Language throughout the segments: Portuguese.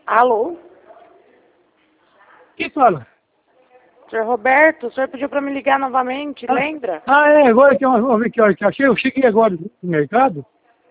Alô? Quem fala? Senhor Roberto, o senhor pediu para me ligar novamente, lembra? Agora que eu vi que hora que achei, eu cheguei agora no mercado,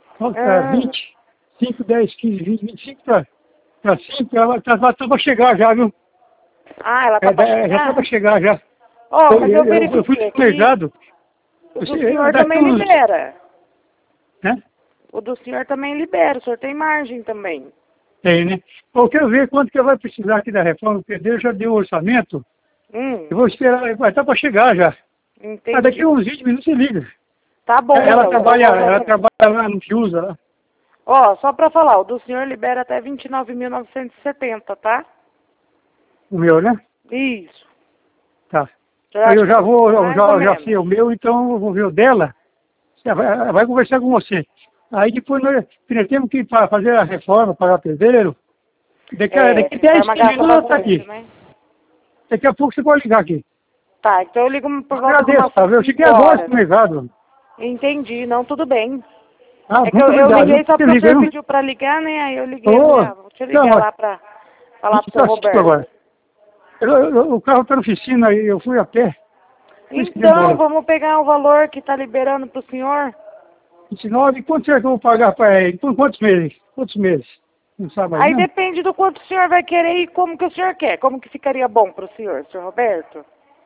20, 5, 10, 15, 20, 25 para 5, ela tá para chegar já, viu? Ah, ela tá para Já chegar? tá para chegar já. Ó, mas eu Eu fui verifiquei no mercado. o do senhor também libera. Né? O do senhor também libera, o senhor tem margem também. Tem, né? Eu quero ver quanto que vai precisar aqui da reforma, porque Deus já deu o orçamento. Eu vou esperar, vai estar para chegar já. Entendi. Daqui a uns 20 minutos você liga. Tá bom, Ela então. trabalha lá no Fiusa lá. Ó, só para falar, o do senhor libera até 29.970, tá? O meu, né? Isso. Tá. Eu Aí eu acho já vou, que mais ou já menos. sei o meu, então eu vou ver o dela. Você vai conversar com você. Aí depois nós temos que ir para fazer a reforma, pagar pedreiro. Daqui 10, 15 minutos tá aqui. Né? Daqui a pouco você pode ligar aqui. Tá, então eu ligo por volta de Agradeço, umas tá? Eu cheguei 5 agora horas. no mercado. Entendi, não, tudo bem. Ah, É que muito eu obrigado. liguei só Você porque o liga, senhor não? pediu pra ligar, né? Aí eu liguei, falei, vou te ligar lá pra falar pro seu Roberto. Agora. O carro está na oficina e eu fui a pé. Então, vamos pegar o valor que tá liberando pro senhor. 29, quanto será que eu vou pagar para ele? Por quantos meses? Quantos meses? Não sabe mais, Aí não? depende do quanto o senhor vai querer e como que o senhor quer. Como que ficaria bom pro senhor Roberto?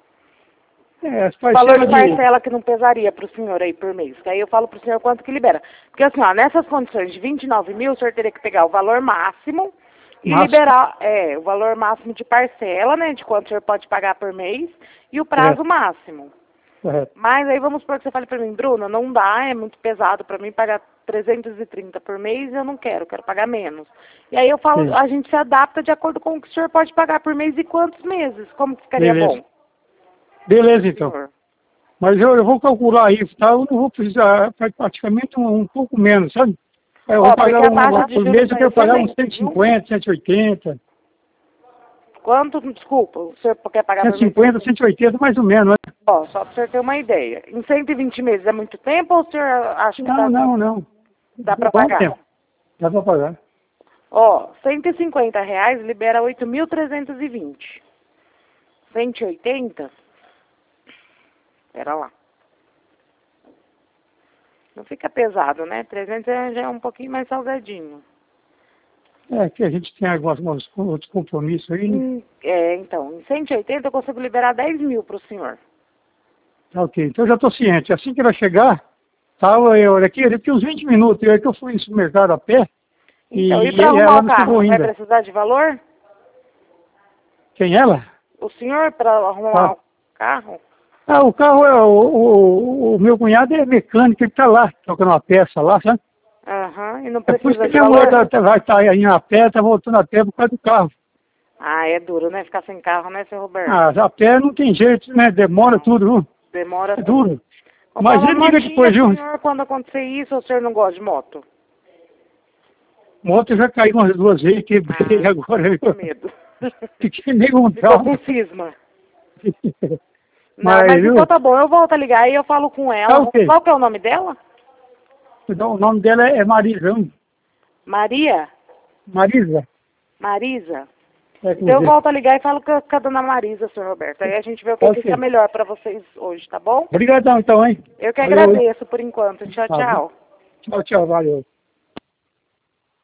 As Valor de parcelas parcela que não pesaria pro senhor aí por mês. Que aí eu falo pro senhor quanto que libera. Porque assim, ó, nessas condições de 29 mil, o senhor teria que pegar o valor máximo e liberar o valor máximo de parcela, né? De quanto o senhor pode pagar por mês e o prazo máximo. Correto. Mas aí vamos supor que você fale pra mim, Bruna, não dá, é muito pesado pra mim pagar 330 por mês e eu não quero pagar menos. E aí eu falo, a gente se adapta de acordo com o que o senhor pode pagar por mês e quantos meses, como que ficaria bom? Beleza, então. Mas eu vou calcular isso, tá? Eu não vou precisar, praticamente um pouco menos, sabe? Eu vou pagar por mês, eu quero pagar uns 150, 180. Quanto, desculpa, o senhor quer pagar 150, 180, mais ou menos, né? Ó, só para o senhor ter uma ideia. Em 120 meses é muito tempo ou o senhor acha que Não. Dá para pagar? Tempo. Dá para pagar. Ó, R$150 libera 8.320. 180? Pera lá. Não fica pesado, né? 300 já é um pouquinho mais salgadinho. É, que a gente tem alguns outros compromissos aí, né? Então, em 180 eu consigo liberar 10 mil para o senhor. Tá, ok, então eu já estou ciente. Assim que ela chegar, tá, daqui uns 20 minutos, que eu fui no supermercado a pé, então, e para arrumar o carro, vai precisar de valor? Quem, ela? O senhor, para arrumar o carro? O carro, o meu cunhado é mecânico, ele está lá, trocando uma peça lá, sabe? E não precisa de valor. Vai estar aí a pé, está voltando a pé por causa do carro. Ah, é duro, né? Ficar sem carro, né, seu Roberto? A pé não tem jeito, né? Demora tudo, viu? Demora tudo. Duro. Mas ele liga depois, viu? Senhor, quando acontecer isso, o senhor não gosta de moto? Moto eu já caí umas 2 vezes, quebrei agora. Eu com medo. Fiquei meio Ficou com cisma. Mas então tá bom, eu volto a ligar e eu falo com ela. Qual que é o nome dela? O nome dela é Marizão. Maria? Marisa. Marisa? Então eu volto a ligar e falo com a dona Marisa, senhor Roberto. Aí a gente vê o que fica melhor para vocês hoje, tá bom? Obrigadão então, hein? Eu que agradeço por enquanto. Tchau, tchau. Tchau, valeu.